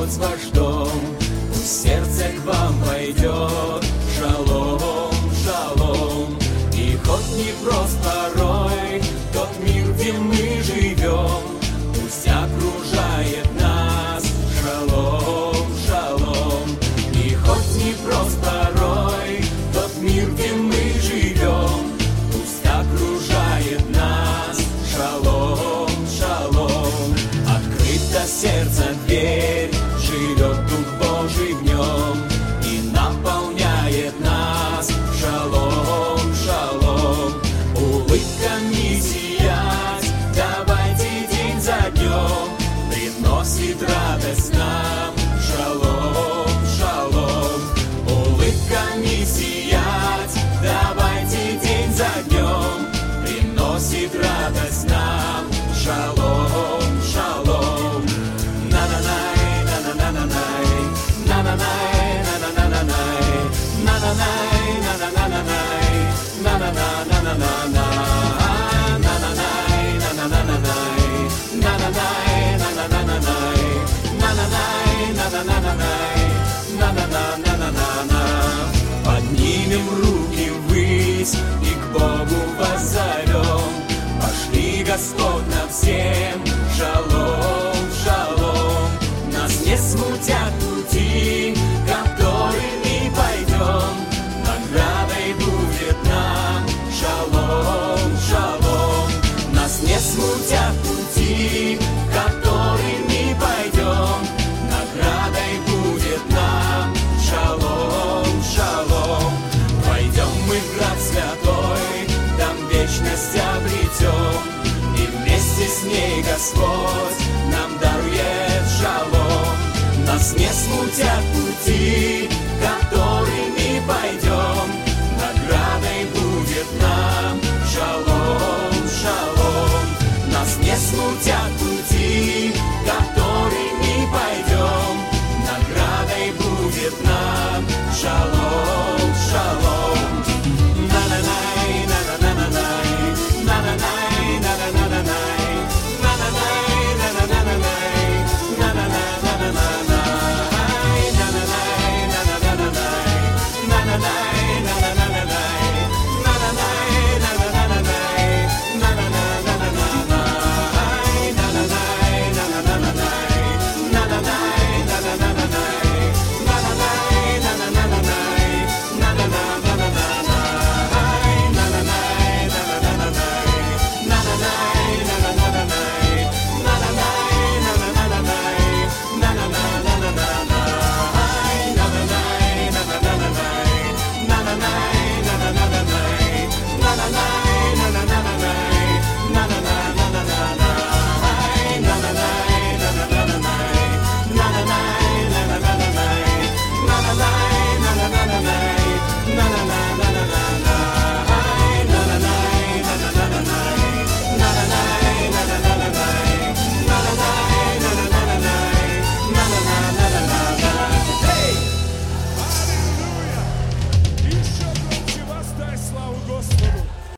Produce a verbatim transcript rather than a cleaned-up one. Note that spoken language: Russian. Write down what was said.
с вождом, пусть сердце к вам пойдет. Шалом, шалом. И хоть непрост порой тот мир, где мы живем, пусть окружает нас. Шалом, шалом. И хоть непрост порой тот мир, где мы живем, пусть окружает нас. Шалом, шалом. Открыта сердце дверь, живет Дух Божий в нем и наполняет нас. Шалом, шалом. Улыбками сиять, давайте день за днем, приносит радость нам. Шалом, шалом. Улыбками сиять, давайте день за днем, приносит радость нам. Шалом, шалом. На-на-най, на-на-на-на-най, на-на-най, на-на-на-на-най, на-на-най, на-на-на-на-най, на-на-на-на-на-на, на-на-най, на-на-на-на-най, на-на-най, на-на-на-на-най, на-на-най, на-на-на-на-най, на-на-на-на-на-на. Поднимем руки ввысь и к Богу воззовем. Пошли, Господь, нам всем. Шалом, шалом. Нас не смутят пути, которыми пойдем. Наградой будет нам. Шалом, шалом. Нас не смутят пути, которыми пойдем. Наградой будет нам. Шалом, шалом. Войдем мы в град святой, там вечность обретем, и вместе с ней Господь нам дарует шалом. Нас не смутят пути,